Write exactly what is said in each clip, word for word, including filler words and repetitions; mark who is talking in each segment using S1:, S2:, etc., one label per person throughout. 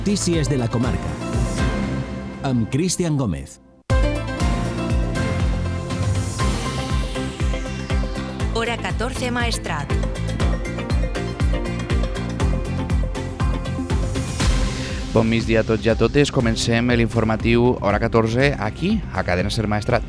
S1: Notícies de la comarca. Amb Cristian Gómez.
S2: Hora catorze, Maestrat.
S3: Bon migdia a tots i a totes. Comencem l'informatiu Hora catorze aquí, a Cadena Ser Maestrat.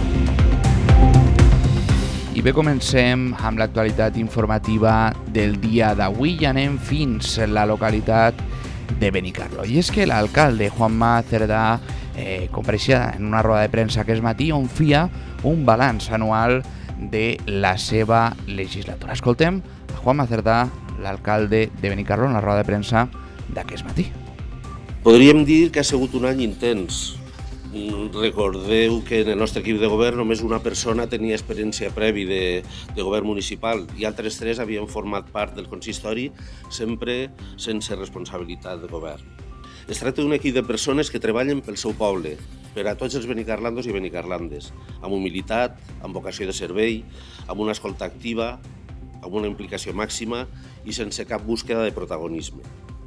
S3: I bé, comencem amb l'actualitat informativa del dia d'avui i anem fins a la localitat de Benicarló. I és que l'alcalde Juanma Cerdà eh, compareixia en una roda de premsa aquest matí on feia un balanç anual de la seva legislatura. Escoltem a Juanma Cerdà, l'alcalde de Benicarló, en la roda de premsa d'aquest matí.
S4: Podríem dir que ha sigut un any intens. Recordeu que en el nostre equip de govern només una persona tenia experiència previ de, de govern municipal i altres tres havien format part del consistori, sempre sense responsabilitat de govern. Es tracta d'un equip de persones que treballen pel seu poble, per a tots els benicarlandos i benicarlandes, amb humilitat, amb vocació de servei, amb una escolta activa, amb una implicació màxima i sense cap búsqueda de protagonisme.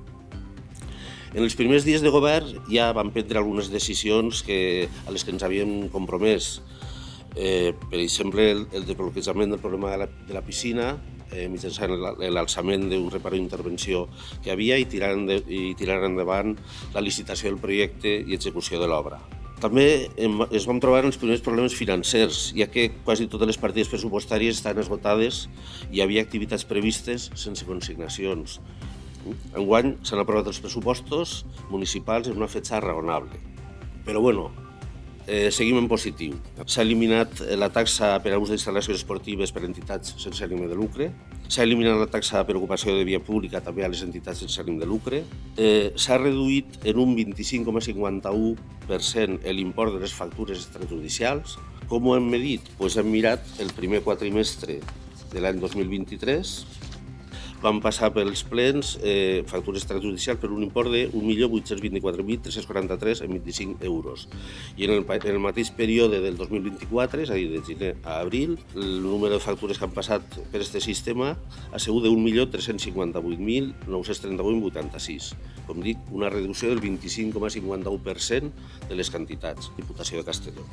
S4: En els primers dies de govern ja vam prendre algunes decisions que, a les que ens havíem compromès. Eh, per exemple, el, el desbloquejament del problema de la, de la piscina, eh, mitjançant l'alçament d'un reparo d'intervenció que havia i tirar, ende, i tirar endavant la licitació del projecte i execució de l'obra. També ens vam trobar en els primers problemes financers, ja que quasi totes les partides pressupostàries estan esgotades i hi havia activitats previstes sense consignacions. Enguany s'han aprovat els pressupostos municipals en una fetge raonable. Però bueno, eh, seguim en positiu. S'ha eliminat la taxa per a ús d'instal·lacions esportives per a entitats sense ànim de lucre, s'ha eliminat la taxa per ocupació de via pública també a les entitats sense ànim de lucre, eh, s'ha reduït en un vint-i-cinc coma cinquanta-u per cent l'import de les factures extrajudicials. Com ho hem medit? Pues hem mirat el primer quatrimestre de l'any dos mil vint-i-tres, van passar pels plens eh, factures extrajudicials per un import de un milió vuit-cents vint-i-quatre mil tres-cents quaranta-tres coma vint-i-cinc euros. I en el, en el mateix període del dos mil vint-i-quatre, és a dir, de gener a abril, el número de factures que han passat per aquest sistema ha sigut d'un milió tres-cents cinquanta-vuit mil nou-cents trenta-vuit coma vuitanta-sis. Com dic, una reducció del vint-i-cinc coma cinquanta-u per cent de les quantitats. Diputació de Castelló.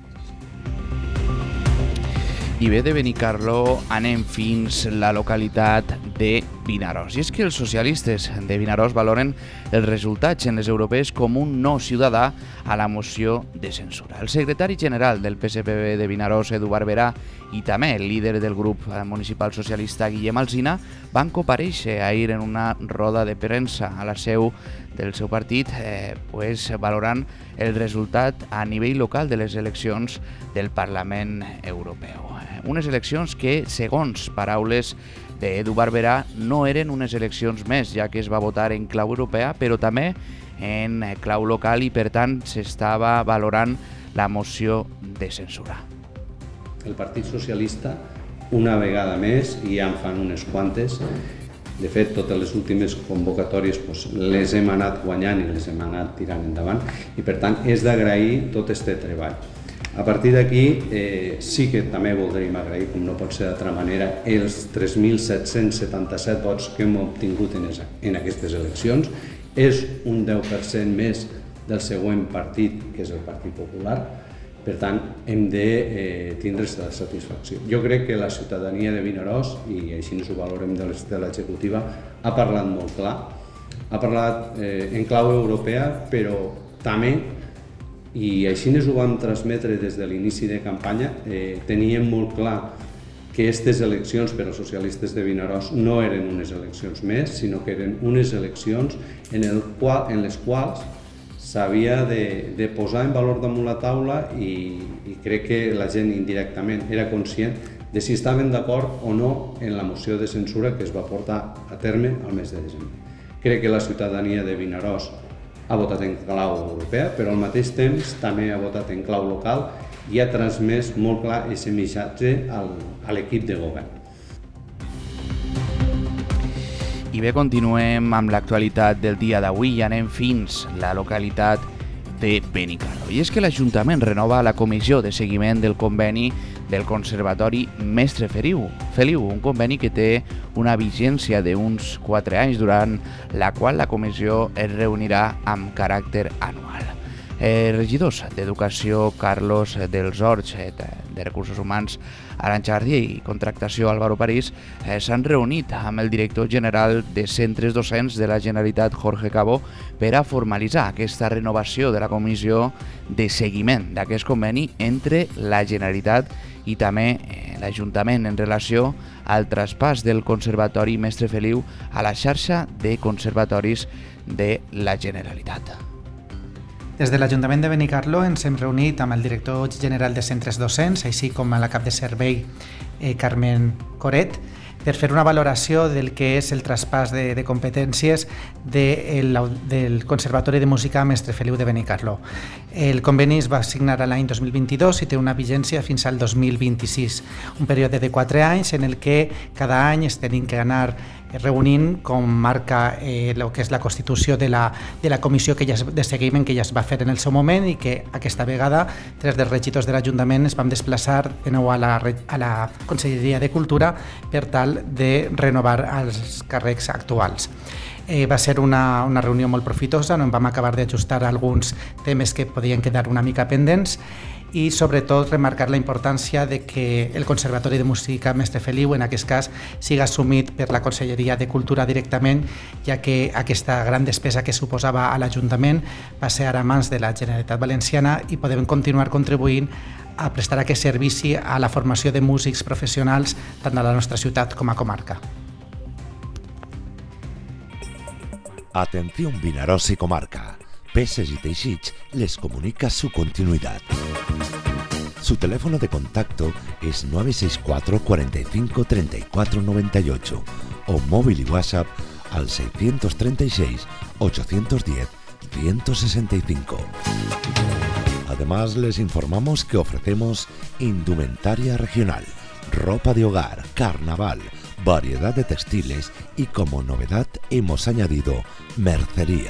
S3: I bé, de Benicarló anem fins la localitat de Vinaròs. I és que els socialistes de Vinaròs valoren els resultats en les europees com un no ciutadà a la moció de censura. El secretari general del P S P B de Vinaròs, Edu Barberà, i també el líder del grup municipal socialista, Guillem Alsina, van comparèixer ahir en una roda de premsa a la seu del seu partit, eh, pues, valorant el resultat a nivell local de les eleccions del Parlament Europeu. Unes eleccions que, segons paraules d'Edu Barberà, no eren unes eleccions més, ja que es va votar en clau europea, però també en clau local i, per tant, s'estava valorant la moció de censura.
S5: El Partit Socialista, una vegada més, i ja en fan unes quantes, de fet, totes les últimes convocatòries doncs, les hem anat guanyant i les hem anat tirant endavant i, per tant, és d'agrair tot aquest treball. A partir d'aquí, eh, sí que també voldríem agrair, com no pot ser d'altra manera, els tres mil set-cents setanta-set vots que hem obtingut en, es, en aquestes eleccions. És un deu per cent més del següent partit, que és el Partit Popular. Per tant, hem de eh, tindre aquesta satisfacció. Jo crec que la ciutadania de Vinaròs, i així ens ho valorem de l'executiva, ha parlat molt clar. Ha parlat eh, en clau europea, però també, i així ens ho vam transmetre des de l'inici de campanya, eh, teníem molt clar que aquestes eleccions per als socialistes de Vinaròs no eren unes eleccions més, sinó que eren unes eleccions en, el qual, en les quals s'havia de, de posar en valor damunt la taula i, i crec que la gent indirectament era conscient de si estaven d'acord o no en la moció de censura que es va portar a terme al mes de desembre. Crec que la ciutadania de Vinaròs ha votat en clau europea, però al mateix temps també ha votat en clau local i ha transmès molt clar aquest missatge al, a l'equip de govern.
S3: I bé, continuem amb l'actualitat del dia d'avui i anem fins a la localitat de Benicarló. I és que l'Ajuntament renova la comissió de seguiment del conveni del Conservatori Mestre Feliu, Feliu, un conveni que té una vigència d'uns quatre anys durant la qual la comissió es reunirà amb caràcter anual. Eh, regidors d'Educació Carlos dels Horts, eh, de Recursos Humans Arantxa García i Contractació Álvaro París eh, s'han reunit amb el director general de Centres Docents de la Generalitat Jorge Cabo per a formalitzar aquesta renovació de la comissió de seguiment d'aquest conveni entre la Generalitat i també eh, l'Ajuntament en relació al traspàs del Conservatori Mestre Feliu a la xarxa de conservatoris de la Generalitat.
S6: Des de l'Ajuntament de Benicarló ens hem reunit amb el director general de Centres Docents, així com amb la cap de servei eh, Carmen Coret, per fer una valoració del que és el traspàs de, de competències de el, del Conservatori de Música Mestre Feliu de Benicarló. El conveni es va signar l'any dos mil vint-i-dos i té una vigència fins al dos mil vint-i-sis, un període de quatre anys en el que cada any es tenim que anar reunint, com marca eh, el que és la constitució de la, de la comissió que ja es, de seguiment que ja es va fer en el seu moment, i que aquesta vegada tres dels regidors de l'Ajuntament es van desplaçar de nou a la, a la Conselleria de Cultura per tal de renovar els càrrecs actuals. Eh, va ser una, una reunió molt profitosa, on vam acabar d'ajustar alguns temes que podien quedar una mica pendents, i sobretot remarcar la importància de que el Conservatori de Música Mestre Feliu, en aquest cas, siga assumit per la Conselleria de Cultura directament, ja que aquesta gran despesa que suposava a l'Ajuntament va ser ara a mans de la Generalitat Valenciana i podem continuar contribuint a prestar aquest servici a la formació de músics professionals tant a la nostra ciutat com a comarca.
S7: Atención Vinaròs y comarca. Peces y Teixits les comunica su continuidad. Su teléfono de contacto es nueve seis cuatro, cuarenta y cinco, treinta y cuatro noventa y ocho o móvil y WhatsApp al seiscientos treinta y seis, ochocientos diez, ciento sesenta y cinco. Además, les informamos que ofrecemos indumentaria regional, ropa de hogar, carnaval, variedad de textiles y como novedad hemos añadido mercería.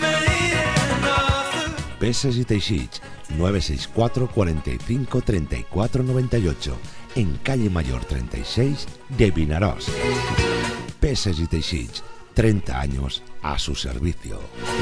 S7: Peces y Teixits, nueve seis cuatro, cuarenta y cinco, treinta y cuatro noventa y ocho, en calle Mayor treinta y seis de Vinaròs. Peces y Teixits, treinta años a su servicio.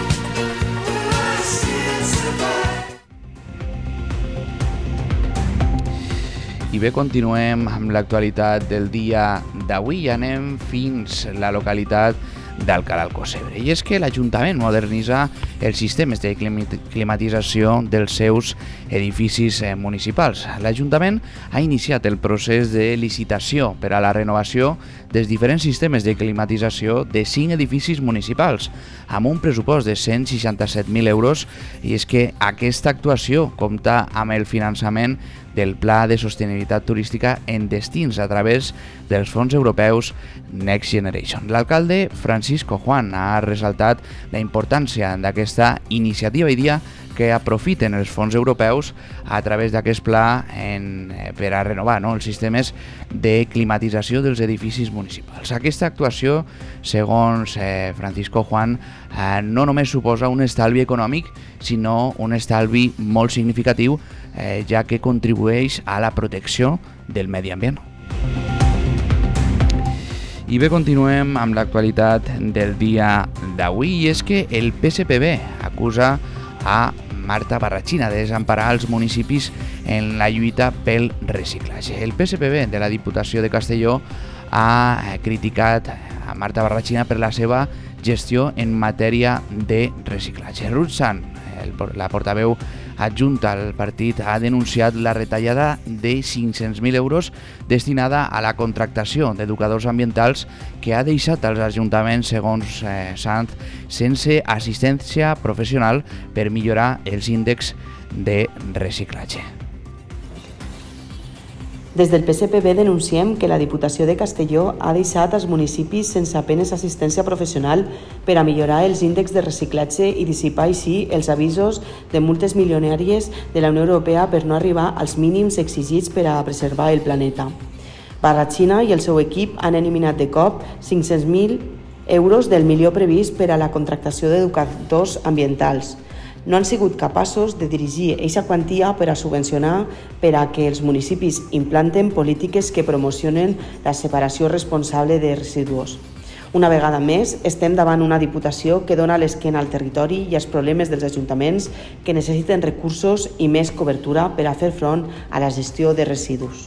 S3: I bé, continuem amb l'actualitat del dia d'avui i anem fins a la localitat d'Alcalà al Cocebre. I és que l'Ajuntament modernitza els sistemes de climatització dels seus edificis municipals. L'Ajuntament ha iniciat el procés de licitació per a la renovació dels diferents sistemes de climatització de cinc edificis municipals, amb un pressupost de cent seixanta-set mil euros, i és que aquesta actuació compta amb el finançament del Pla de Sostenibilitat Turística en Destins a través dels fons europeus Next Generation. L'alcalde Francisco Juan ha ressaltat la importància d'aquesta iniciativa i dia que aprofiten els fons europeus a través d'aquest pla en, per a renovar no, els sistemes de climatització dels edificis municipals. Aquesta actuació, segons eh, Francisco Juan, eh, no només suposa un estalvi econòmic, sinó un estalvi molt significatiu, eh, ja que contribueix a la protecció del medi ambient. I bé, continuem amb l'actualitat del dia d'avui, i és que el P S P B acusa a Marta Barrachina de desemparar els municipis en la lluita pel reciclatge. El P S P B de la Diputació de Castelló ha criticat a Marta Barrachina per la seva gestió en matèria de reciclatge. Ruth Sant, el, la portaveu adjunta al partit, ha denunciat la retallada de cinc-cents mil euros destinada a la contractació d'educadors ambientals que ha deixat als ajuntaments, segons eh, Sant, sense assistència professional per millorar els índexs de reciclatge.
S8: Des del P S P B denunciem que la Diputació de Castelló ha deixat els municipis sense apenes assistència professional per a millorar els índexs de reciclatge i dissipar així els avisos de multes milionàries de la Unió Europea per no arribar als mínims exigits per a preservar el planeta. Barrachina i el seu equip han eliminat de cop cinc-cents mil euros del milió previst per a la contractació d'educadors ambientals. no han sigut capaços de dirigir aquesta quantia per a subvencionar per a que els municipis implanten polítiques que promocionen la separació responsable de residus. Una vegada més, estem davant una Diputació que dona l'esquena al territori i als problemes dels ajuntaments que necessiten recursos i més cobertura per a fer front a la gestió de residus.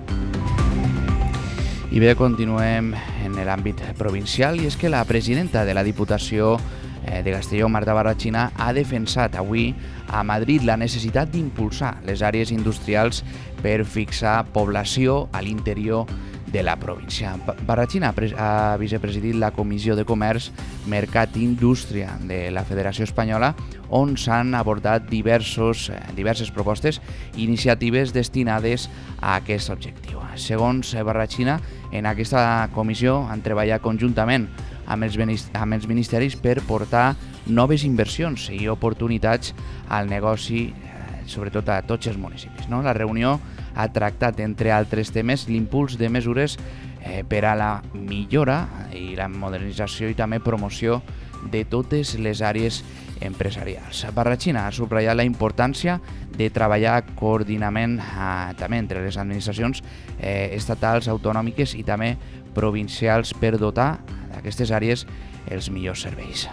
S3: I bé, continuem en l'àmbit provincial, i és que la presidenta de la Diputació de Castelló, Marta Barrachina, ha defensat avui a Madrid la necessitat d'impulsar les àrees industrials per fixar població a l'interior de la província. Barrachina ha vicepresidit la Comissió de Comerç, Mercat i Indústria de la Federació Espanyola, on s'han abordat diversos, diverses propostes i iniciatives destinades a aquest objectiu. Segons Barrachina, en aquesta comissió han treballat conjuntament amb els, amb els ministeris per portar noves inversions i oportunitats al negoci, sobretot a tots els municipis. No? La reunió ha tractat, entre altres temes, l'impuls de mesures eh, per a la millora i la modernització i també promoció de totes les àrees empresarials. Barrachina ha subratllat la importància de treballar coordinament eh, també entre les administracions eh, estatals, autonòmiques i també provincials per dotar d'aquestes àrees els millors serveis.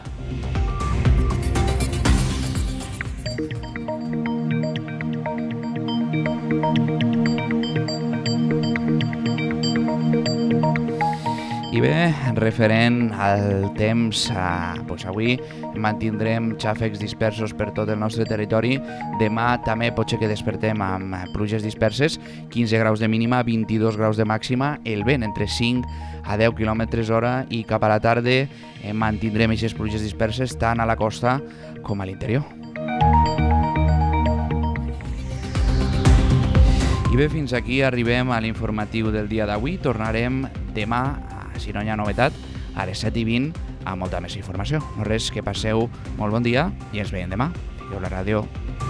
S3: I bé, referent al temps, eh, doncs avui mantindrem xàfecs dispersos per tot el nostre territori. Demà també pot ser que despertem amb pluges disperses, quinze graus de mínima, vint-i-dos graus de màxima, el vent entre cinc a deu quilòmetres hora, i cap a la tarda eh, mantindrem aquestes pluges disperses tant a la costa com a l'interior. I bé, fins aquí arribem a l'informatiu del dia d'avui. Tornarem demà, si no hi ha novetat, a les set i vint amb molta més informació. No res, que passeu molt bon dia i ens veiem demà. Figueu la ràdio.